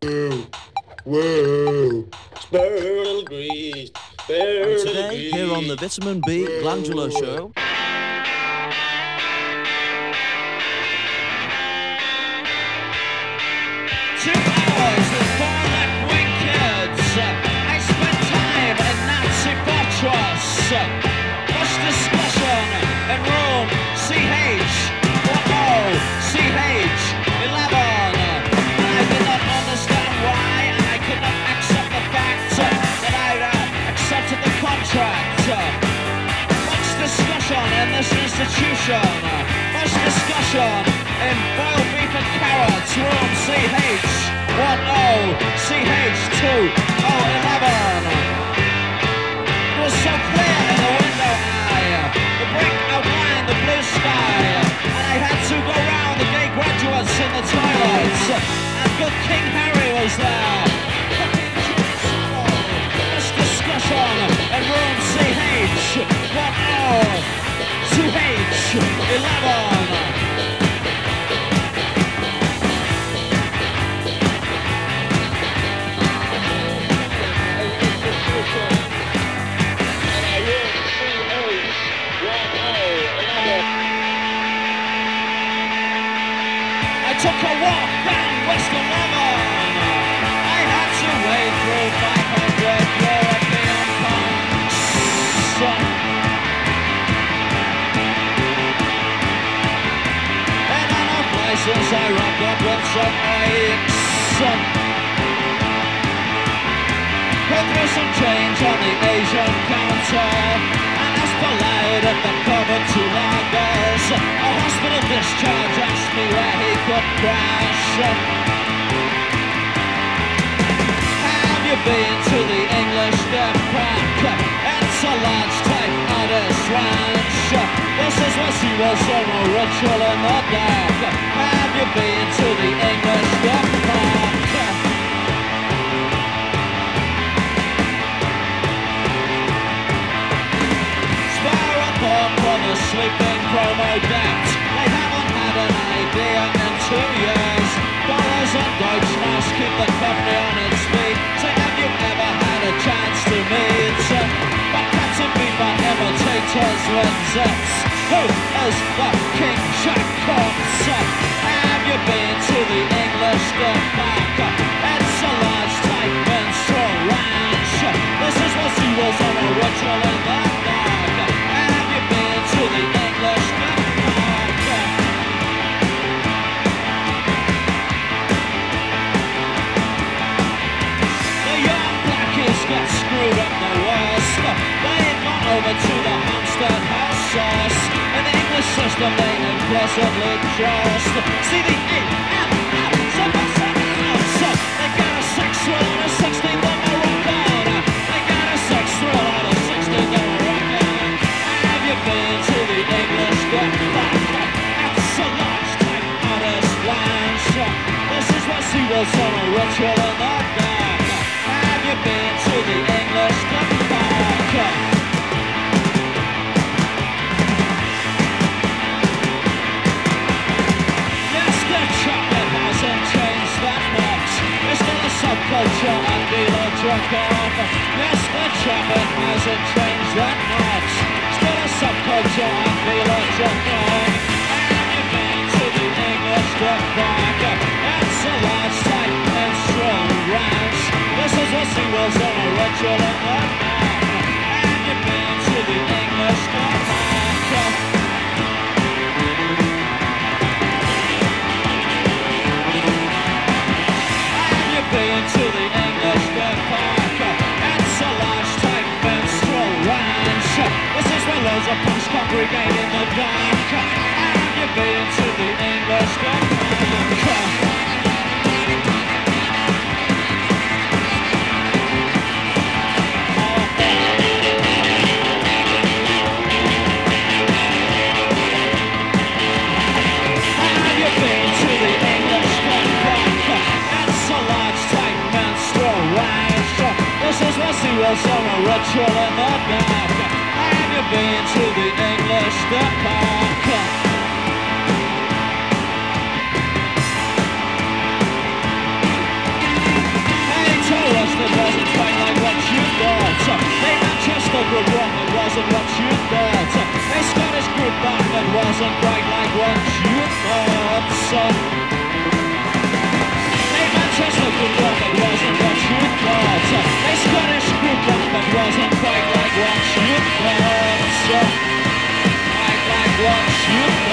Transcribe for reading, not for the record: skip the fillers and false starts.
Whoa, spare a little grease, spare a And little today, here on the grease. Vitamin B Glandular Show, with four left-wing kids. I spent time in Nazi fortress. Much discussion in room CH 10CH11. I did not understand why, and I could not accept the fact that I'd accepted the contract. Much discussion in this institution. Much discussion in boiled beef and carrots, room CH 10CH2011. It was so clear in the window eye, the brick outlined the blue sky, and I had to go round the gay graduates in the toilets, and good King Harry was there. This discussion in room CH 10CH11. I took a walk down Western London. I had to wade through 500 European punks. In other places I rubbed up with some aches. Put through some change on the Asian counter, and escalated the cover to lagers. A hospital discharge asked me where he could crash. Have you been to the English Death Park? It's a large type artist ranch. This is where she was on a ritual in the dark. Have you been to the English Death Park? For the sleeping promo debt, they haven't had an idea in 2 years. Dollars and Deutschmarks keep the company on its feet. So have you ever had a chance to meet? But cats and beef are imitators with zits. Who is the King Jack Corpse? Have you been to the English Death Park? It's a large type minstrel ranch. This is what she was on a ritual in the dark. To the English Death Park. The young blackies got screwed up the worst. They had gone over to the Hampstead house sauce. In the English system they implicitly trust. See the A-M-L-'s a massive house. They got a sex thrill on a 16th of Moroccan. They got a sex thrill on a 16th of Moroccan. Have you been to the English Death Park? It's a large type artist ranch. This is what she was on a ritual in the dark. Have you been to the English Death Park? Yes, the chocolate hasn't changed that much. It's still a subculture and dealer jerk off. Yes, the chocolate hasn't changed that much. Still a subculture and dealer jerk off. Have you been to the English Death Park? It's a large type minstrel ranch. This is what she was on a ritual in the dark. Have you been to the English Death Park? Been to the English Death Park. It's a large type minstrel ranch. This is where loads of punks congregate in the dark. Have you been to the English Death Park? Have you been to the English Death Park? It's a large type minstrel ranch. This is where she was on a ritual in the dark. Have you been to the English Death Park? wasn't what you thought. A Scottish group band that wasn't quite like what you thought. So, a Manchester group band that wasn't what you thought. A Scottish group band that wasn't quite like what you thought. So, quite like what you thought.